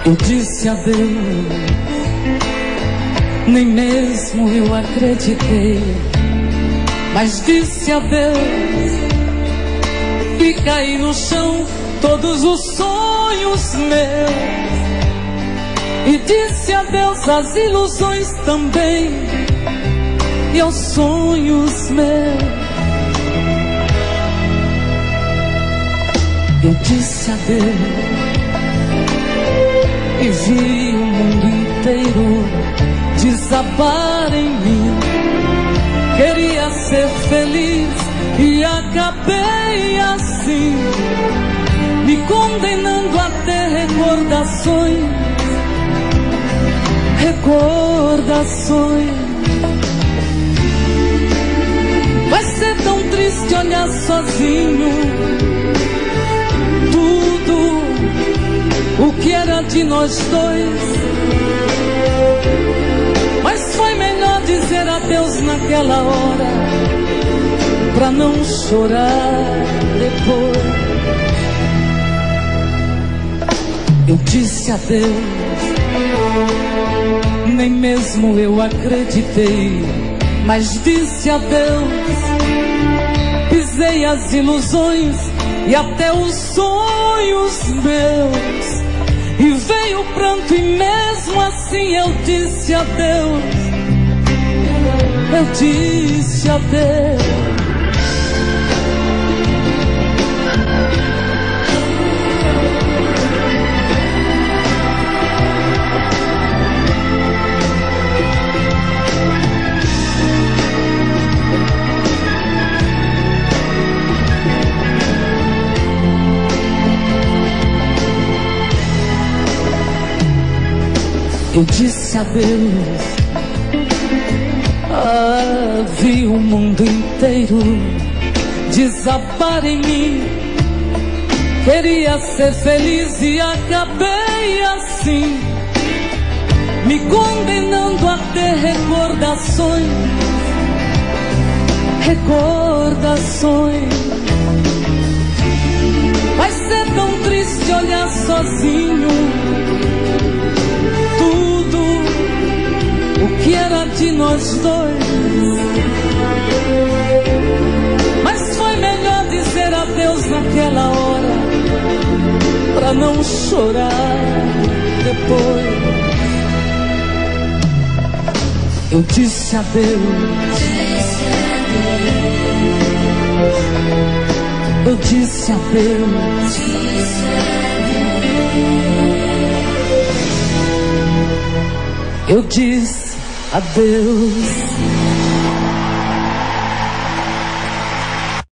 Eu disse adeus, nem mesmo eu acreditei, mas disse adeus e caí no chão todos os sonhos meus. E disse adeus às ilusões também e aos sonhos meus. Eu disse adeus e vi o mundo inteiro desabar em mim. Queria ser feliz e acabei assim, me condenando a ter recordações. Vai ser tão triste olhar sozinho tudo o que era de nós dois. Mas foi melhor dizer adeus naquela hora, pra não chorar depois. Eu disse adeus, nem mesmo eu acreditei, mas disse adeus. Pisei as ilusões e até os sonhos meus, e veio o pranto e mesmo assim eu disse adeus. Eu disse adeus. Eu disse adeus, vi o mundo inteiro desabar em mim. Queria ser feliz e acabei assim, me condenando a ter recordações. Vai ser tão triste olhar sozinho tudo o que era de nós dois. Mas foi melhor dizer adeus naquela hora, pra não chorar depois. Eu disse adeus, eu disse adeus. Eu disse adeus.